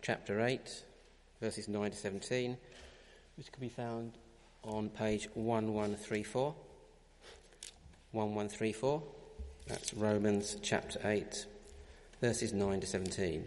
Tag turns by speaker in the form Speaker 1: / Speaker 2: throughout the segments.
Speaker 1: chapter 8, verses 9 to 17, which can be found on page 1134. 1134, that's Romans chapter 8, verses 9 to 17.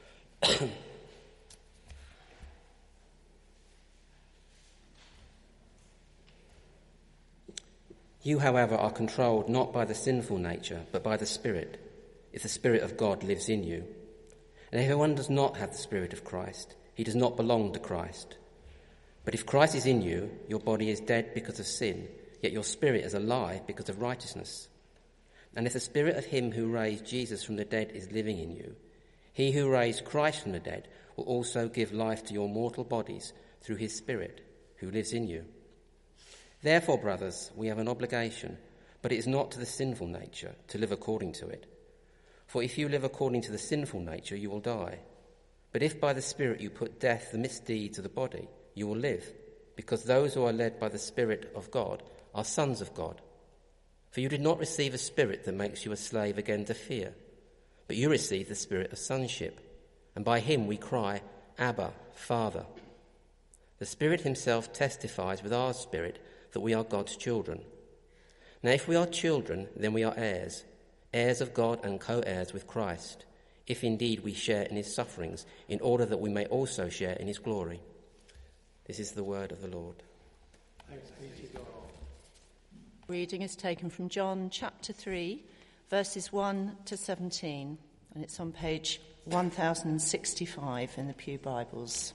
Speaker 1: You, however, are controlled not by the sinful nature, but by the Spirit, if the Spirit of God lives in you. And if anyone does not have the Spirit of Christ, he does not belong to Christ. But if Christ is in you, your body is dead because of sin, yet your spirit is alive because of righteousness. And if the Spirit of him who raised Jesus from the dead is living in you, he who raised Christ from the dead will also give life to your mortal bodies through his Spirit who lives in you. Therefore, brothers, we have an obligation, but it is not to the sinful nature to live according to it. For if you live according to the sinful nature, you will die. But if by the Spirit you put death to the misdeeds of the body, you will live, because those who are led by the Spirit of God are sons of God. For you did not receive a spirit that makes you a slave again to fear, but you received the Spirit of sonship, and by him we cry, Abba, Father. The Spirit himself testifies with our spirit that we are God's children. Now if we are children, then we are heirs, heirs of God and co-heirs with Christ, if indeed we share in his sufferings, in order that we may also share in his glory. This is the word of the Lord.
Speaker 2: Thanks be to God.
Speaker 3: Reading is taken from John chapter 3, verses 1 to 17, and it's on page 1065 in the Pew Bibles.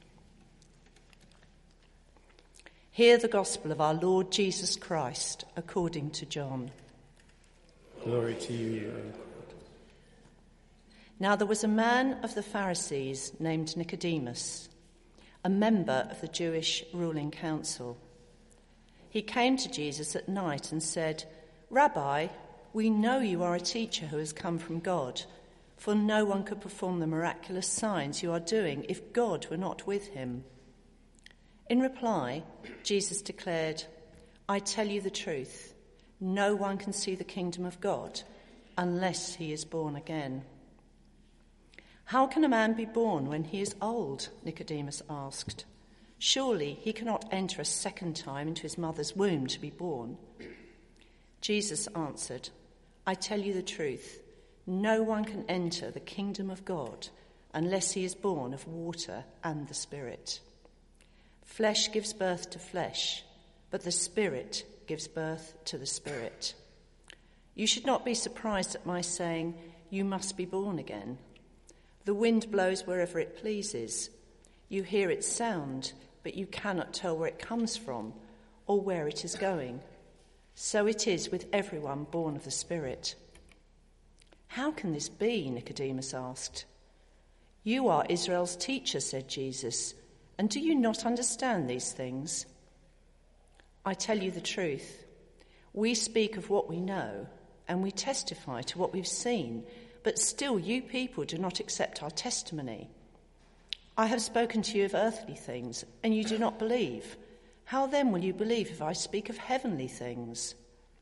Speaker 3: Hear the gospel of our Lord Jesus Christ according to John.
Speaker 2: Glory to you, O God.
Speaker 3: Now there was a man of the Pharisees named Nicodemus, a member of the Jewish ruling council. He came to Jesus at night and said, Rabbi, we know you are a teacher who has come from God, for no one could perform the miraculous signs you are doing if God were not with him. In reply, Jesus declared, I tell you the truth, no one can see the kingdom of God unless he is born again. How can a man be born when he is old? Nicodemus asked. Surely he cannot enter a second time into his mother's womb to be born. Jesus answered, I tell you the truth, no one can enter the kingdom of God unless he is born of water and the Spirit. Flesh gives birth to flesh, but the Spirit gives birth to the Spirit. You should not be surprised at my saying, you must be born again. The wind blows wherever it pleases. You hear its sound, but you cannot tell where it comes from or where it is going. So it is with everyone born of the Spirit. How can this be? Nicodemus asked. You are Israel's teacher, said Jesus, and do you not understand these things? I tell you the truth. We speak of what we know, and we testify to what we've seen, but still you people do not accept our testimony. I have spoken to you of earthly things, and you do not believe. How then will you believe if I speak of heavenly things?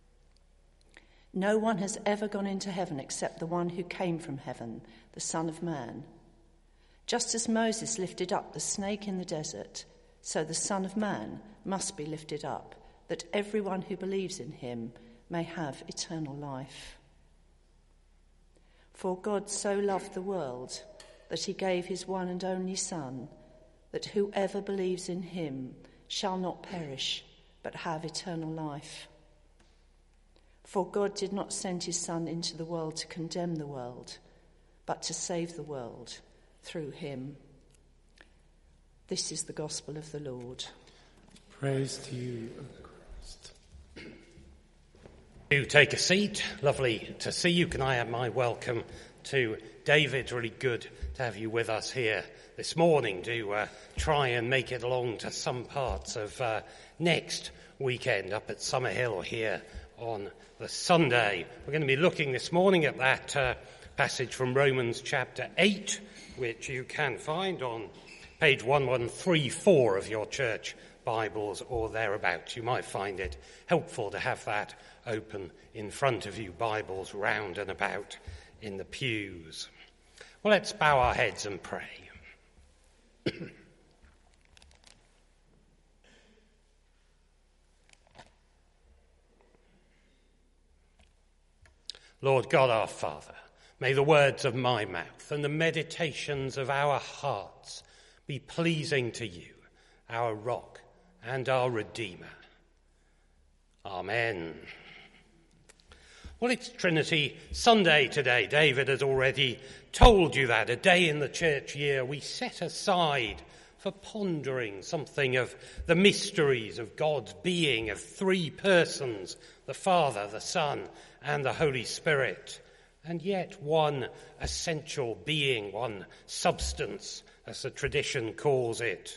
Speaker 3: No one has ever gone into heaven except the one who came from heaven, the Son of Man. Just as Moses lifted up the snake in the desert, so the Son of Man must be lifted up, that everyone who believes in him may have eternal life. For God so loved the world that he gave his one and only Son, that whoever believes in him shall not perish, but have eternal life. For God did not send his Son into the world to condemn the world, but to save the world through him. This is the gospel of the Lord.
Speaker 2: Praise to you, O Christ.
Speaker 4: Do take a seat. Lovely to see you. Can I have my welcome to David? Really good to have you with us here this morning. Do try and make it along to some parts of next weekend up at Summerhill here on the Sunday. We're going to be looking this morning at that passage from Romans chapter 8, which you can find on page 1134 of your church Bibles or thereabouts. You might find it helpful to have that open in front of you, Bibles round and about in the pews. Well, let's bow our heads and pray. Lord God our Father, may the words of my mouth and the meditations of our hearts be pleasing to you, our rock and our Redeemer. Amen. Well, it's Trinity Sunday today. David has already told you that. A day in the church year we set aside for pondering something of the mysteries of God's being, of three persons, the Father, the Son, and the Holy Spirit, and yet one essential being, one substance, as the tradition calls it.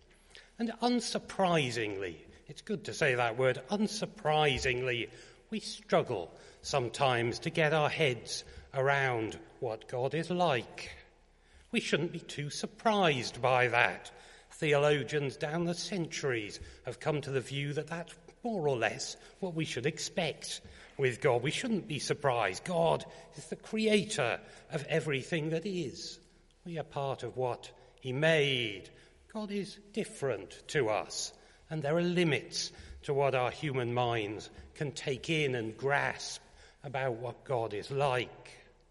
Speaker 4: And unsurprisingly, it's good to say that word, unsurprisingly, we struggle sometimes to get our heads around what God is like. We shouldn't be too surprised by that. Theologians down the centuries have come to the view that that's more or less what we should expect with God. We shouldn't be surprised. God is the creator of everything that is. We are part of what he made. God is different to us, and there are limits to what our human minds can take in and grasp about what God is like.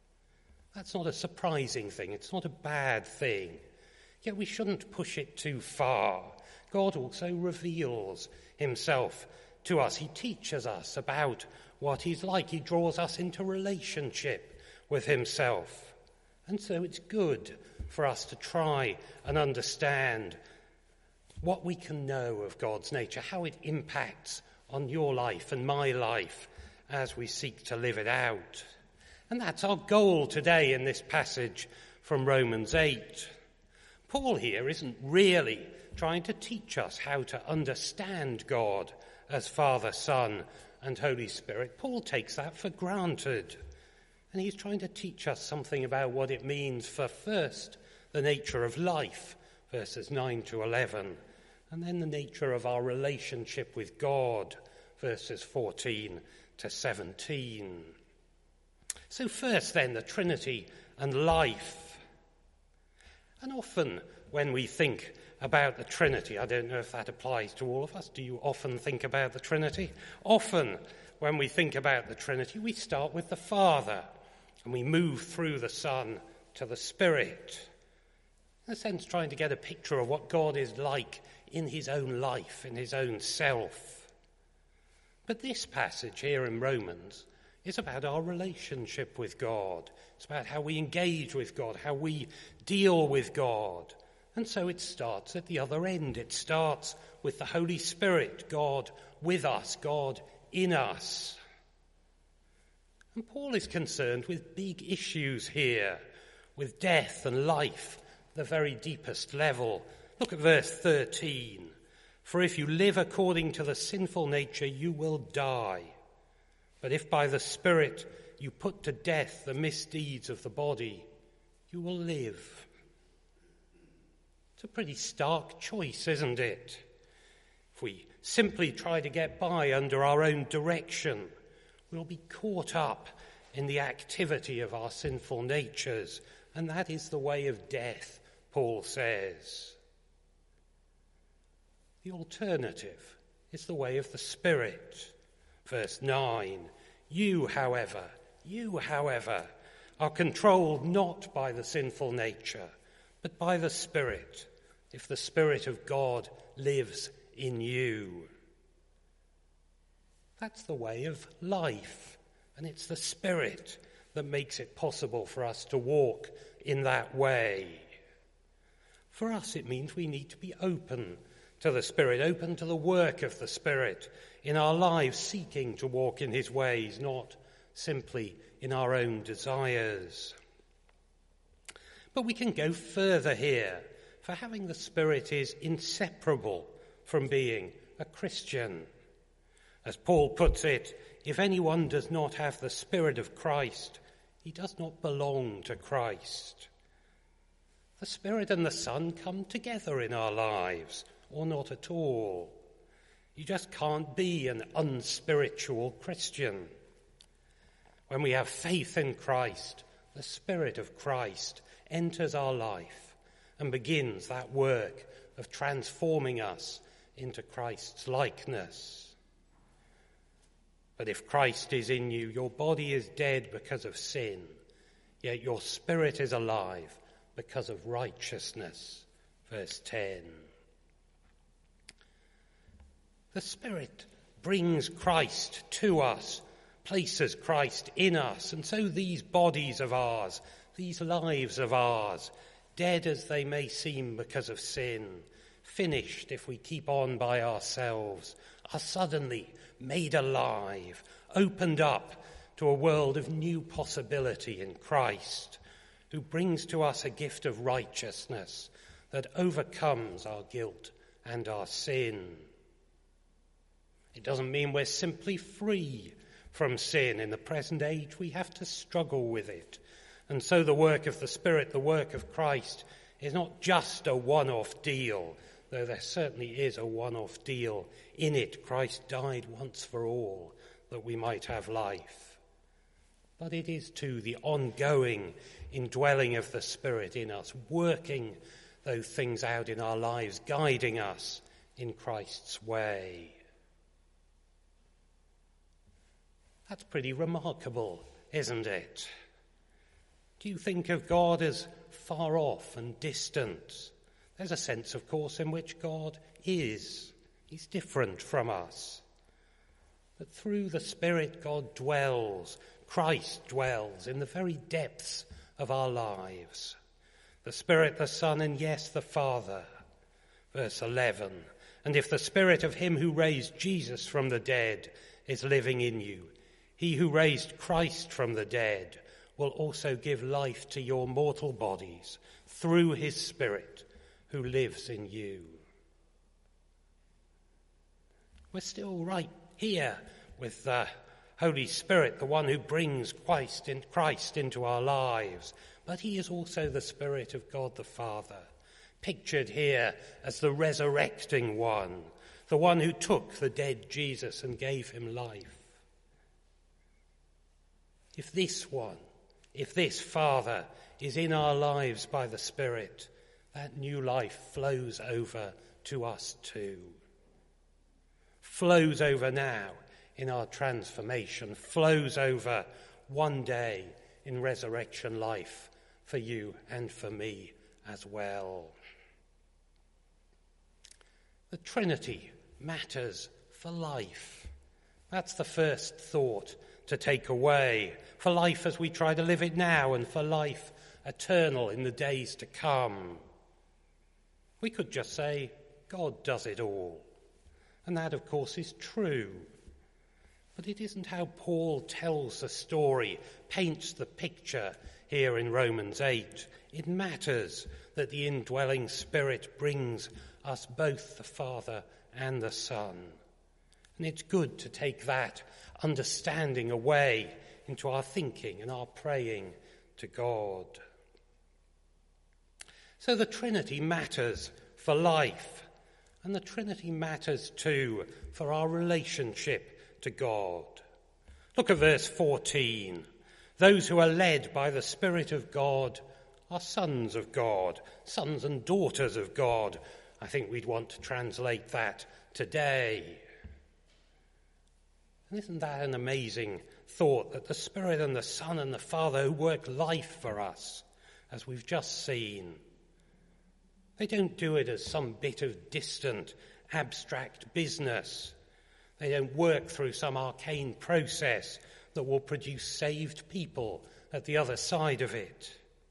Speaker 4: That's not a surprising thing. It's not a bad thing. Yet we shouldn't push it too far. God also reveals himself to us. He teaches us about what he's like. He draws us into relationship with himself. And so it's good for us to try and understand what we can know of God's nature, how it impacts on your life and my life as we seek to live it out. And that's our goal today in this passage from Romans 8. Paul here isn't really trying to teach us how to understand God as Father, Son, and Holy Spirit. Paul takes that for granted. And he's trying to teach us something about what it means for first the nature of life, verses 9 to 11, and then the nature of our relationship with God, verses 14 to 17. So first then, the Trinity and life. And often when we think about the Trinity, I don't know if that applies to all of us. Do you often think about the Trinity? Often when we think about the Trinity, we start with the Father and we move through the Son to the Spirit. In a sense, trying to get a picture of what God is like in his own life, in his own self. But this passage here in Romans is about our relationship with God. It's about how we engage with God, how we deal with God. And so it starts at the other end. It starts with the Holy Spirit, God with us, God in us. And Paul is concerned with big issues here, with death and life, the very deepest level. Look at verse 13. For if you live according to the sinful nature, you will die. But if by the Spirit you put to death the misdeeds of the body, you will live. It's a pretty stark choice, isn't it? If we simply try to get by under our own direction, we'll be caught up in the activity of our sinful natures, and that is the way of death, Paul says. The alternative is the way of the Spirit. Verse 9, you, however, are controlled not by the sinful nature, but by the Spirit, if the Spirit of God lives in you. That's the way of life, and it's the Spirit that makes it possible for us to walk in that way. For us, it means we need to be open to the Spirit, open to the work of the Spirit in our lives, seeking to walk in his ways, not simply in our own desires. But we can go further here, for having the Spirit is inseparable from being a Christian. As Paul puts it, if anyone does not have the Spirit of Christ, he does not belong to Christ. The Spirit and the Son come together in our lives, or not at all. You just can't be an unspiritual Christian. When we have faith in Christ, the Spirit of Christ enters our life and begins that work of transforming us into Christ's likeness. But if Christ is in you, your body is dead because of sin, yet your spirit is alive because of righteousness. Verse 10. The Spirit brings Christ to us, places Christ in us, and so these bodies of ours, these lives of ours, dead as they may seem because of sin, finished if we keep on by ourselves, are suddenly made alive, opened up to a world of new possibility in Christ, who brings to us a gift of righteousness that overcomes our guilt and our sin. It doesn't mean we're simply free from sin. In the present age, we have to struggle with it. And so the work of the Spirit, the work of Christ, is not just a one-off deal, though there certainly is a one-off deal in it. Christ died once for all that we might have life. But it is too the ongoing indwelling of the Spirit in us, working those things out in our lives, guiding us in Christ's way. That's pretty remarkable, isn't it? Do you think of God as far off and distant? There's a sense, of course, in which God is. He's different from us. But through the Spirit, God dwells, Christ dwells in the very depths of our lives. The Spirit, the Son, and yes, the Father. Verse 11, and if the Spirit of him who raised Jesus from the dead is living in you, he who raised Christ from the dead will also give life to your mortal bodies through his Spirit who lives in you. We're still right here with the Holy Spirit, the one who brings Christ into our lives. But he is also the Spirit of God the Father, pictured here as the resurrecting one, the one who took the dead Jesus and gave him life. If this Father is in our lives by the Spirit, that new life flows over to us too. Flows over now in our transformation, flows over one day in resurrection life for you and for me as well. The Trinity matters for life. That's the first thought to take away, for life as we try to live it now and for life eternal in the days to come. We could just say, God does it all. And that, of course, is true. But it isn't how Paul tells the story, paints the picture here in Romans 8. It matters that the indwelling Spirit brings us both the Father and the Son. And it's good to take that understanding away into our thinking and our praying to God. So the Trinity matters for life, and the Trinity matters too for our relationship to God. Look at verse 14. Those who are led by the Spirit of God are sons of God, sons and daughters of God. I think we'd want to translate that today. And isn't that an amazing thought, that the Spirit and the Son and the Father who work life for us, as we've just seen, they don't do it as some bit of distant, abstract business. They don't work through some arcane process that will produce saved people at the other side of it.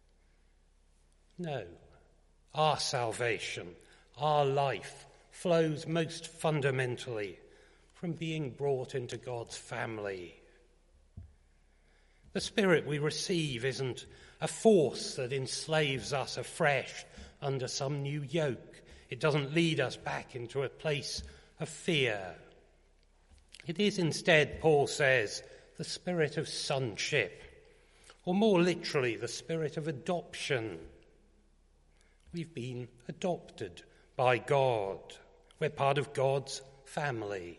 Speaker 4: No, our salvation, our life flows most fundamentally from being brought into God's family. The Spirit we receive isn't a force that enslaves us afresh under some new yoke. It doesn't lead us back into a place of fear. It is instead, Paul says, the Spirit of sonship, or more literally, the Spirit of adoption. We've been adopted by God. We're part of God's family.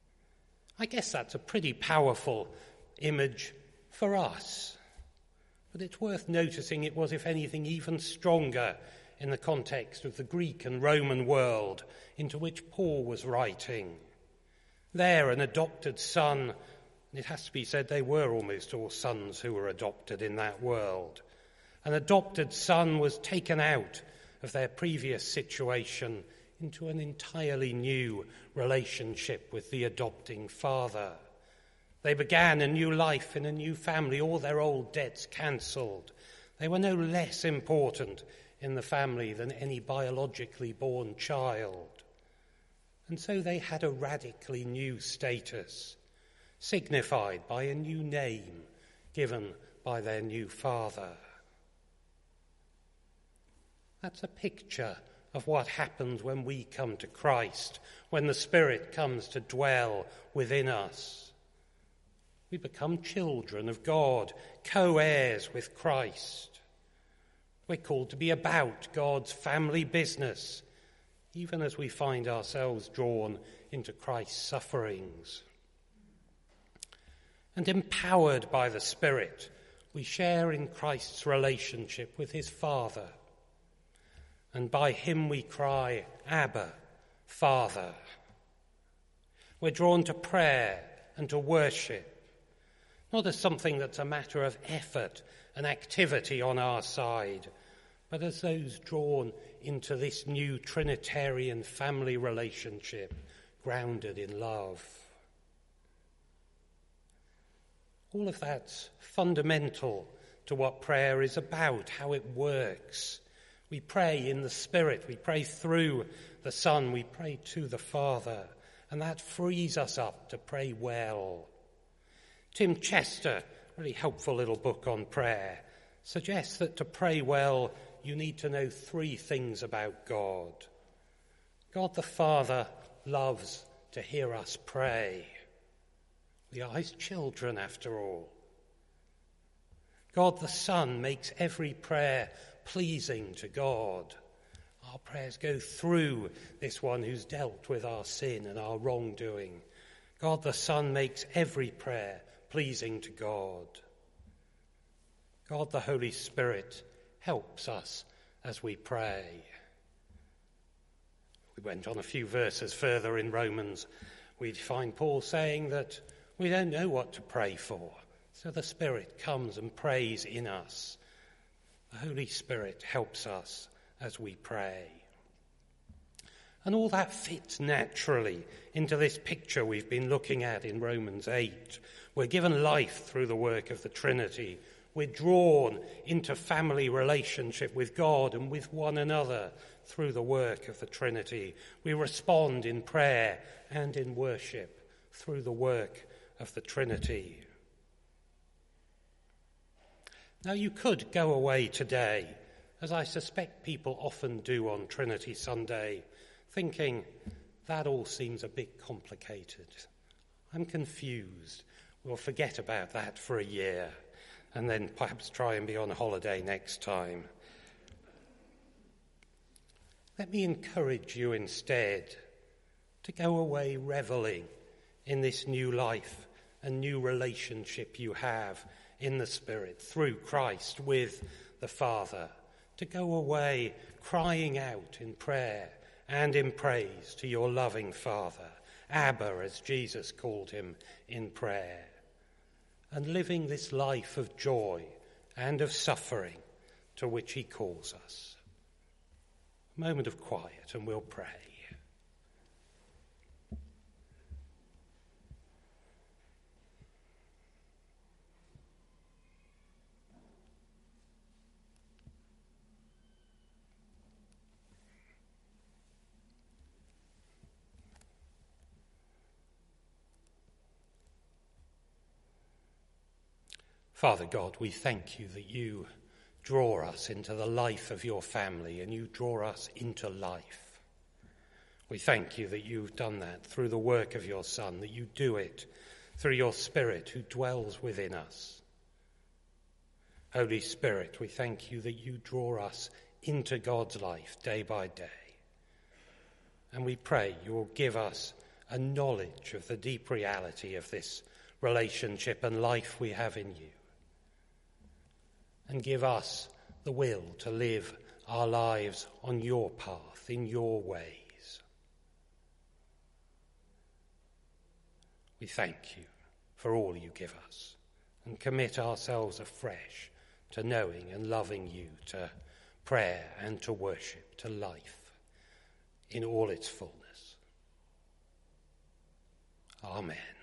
Speaker 4: I guess that's a pretty powerful image for us. But it's worth noticing it was, if anything, even stronger in the context of the Greek and Roman world into which Paul was writing. There, an adopted son, and it has to be said they were almost all sons who were adopted in that world. An adopted son was taken out of their previous situation into an entirely new relationship with the adopting father. They began a new life in a new family, all their old debts cancelled. They were no less important in the family than any biologically born child. And so they had a radically new status, signified by a new name given by their new father. That's a picture of what happens when we come to Christ, when the Spirit comes to dwell within us. We become children of God, co-heirs with Christ. We're called to be about God's family business, even as we find ourselves drawn into Christ's sufferings. And empowered by the Spirit, we share in Christ's relationship with his Father. And by him we cry, Abba, Father. We're drawn to prayer and to worship, not as something that's a matter of effort and activity on our side, but as those drawn into this new Trinitarian family relationship grounded in love. All of that's fundamental to what prayer is about, how it works. We pray in the Spirit, we pray through the Son, we pray to the Father, and that frees us up to pray well. Tim Chester, a really helpful little book on prayer, suggests that to pray well, you need to know three things about God. God the Father loves to hear us pray. We are his children, after all. God the Son makes every prayer pleasing to God. Our prayers go through this one who's dealt with our sin and our wrongdoing. God the Son makes every prayer pleasing to God. God the Holy Spirit helps us as we pray. We went on a few verses further in Romans. We'd find Paul saying that we don't know what to pray for, so the Spirit comes and prays in us. The Holy Spirit helps us as we pray. And all that fits naturally into this picture we've been looking at in Romans 8. We're given life through the work of the Trinity. We're drawn into family relationship with God and with one another through the work of the Trinity. We respond in prayer and in worship through the work of the Trinity. Now, you could go away today, as I suspect people often do on Trinity Sunday, thinking, that all seems a bit complicated. I'm confused. We'll forget about that for a year, and then perhaps try and be on holiday next time. Let me encourage you instead to go away reveling in this new life and new relationship you have in the Spirit through Christ with the Father, to go away crying out in prayer and in praise to your loving Father, Abba, as Jesus called him in prayer, and living this life of joy and of suffering to which he calls us. A moment of quiet and we'll pray. Father God, we thank you that you draw us into the life of your family and you draw us into life. We thank you that you've done that through the work of your Son, that you do it through your Spirit who dwells within us. Holy Spirit, we thank you that you draw us into God's life day by day. And we pray you will give us a knowledge of the deep reality of this relationship and life we have in you. and give us the will to live our lives on your path, in your ways. We thank you for all you give us and commit ourselves afresh to knowing and loving you, to prayer and to worship, to life in all its fullness. Amen.